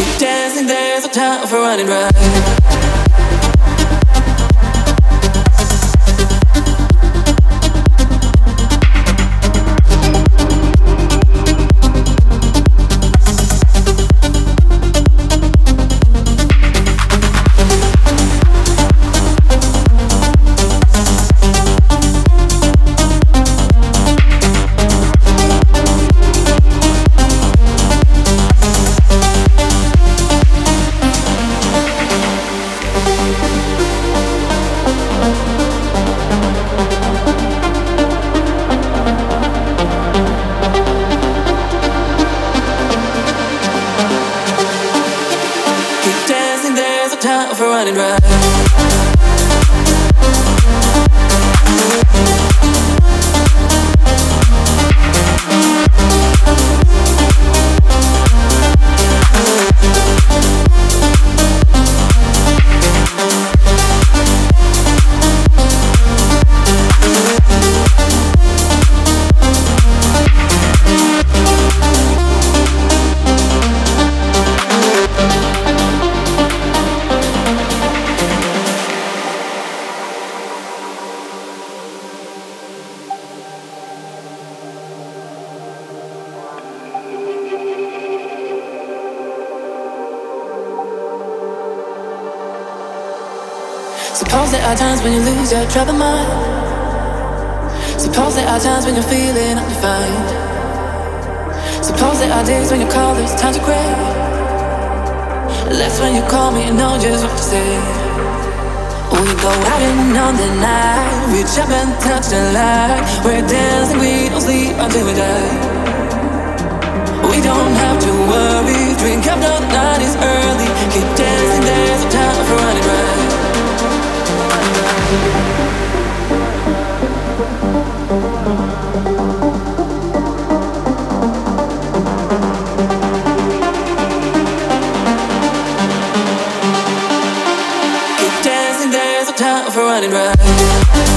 Keep dancing, there's no time for running right. For running right. Suppose there are times when you lose your troubled mind. Suppose there are times when you're feeling undefined. Suppose there are days when you call this time to cry. That's when you call me and know just what to say. We go out and on the night, reach up and touch the light. We're dancing, we don't sleep until we die. We don't have to worry, drink up, no, the night is early. Keep dancing, there's no time for running right. Keep dancing, there's no time for running right.